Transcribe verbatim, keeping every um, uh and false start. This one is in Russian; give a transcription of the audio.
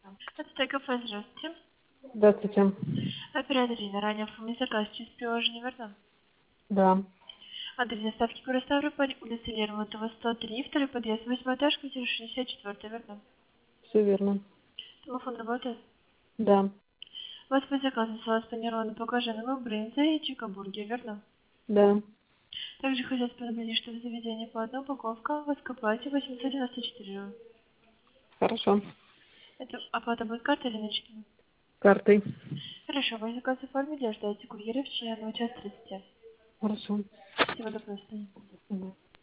Это кафе, здравствуйте. Здравствуйте. Оператор Ирина, ранее оформили заказ через приложение, верно? Да, Адрес доставки город Ставрополь, улица Лермонтова, сто три, второй подъезд, восьмой этаж, квартира шестьдесят четыре, верно? все верно. Телефон работает. Да, У вас по заказу салат панированный баклажановый брынза и чикабургер, верно? да, Также хотелось предупредить, что в заведении по одной упаковка, в оплате восемьсот девяносто четыре рубля. хорошо. Это оплата будет картой или наличными? Картой. Хорошо, вы заказ оформили, ждайте курьера в течение одного часа тридцати. Хорошо. Всего доброго. До свидания. Мгм.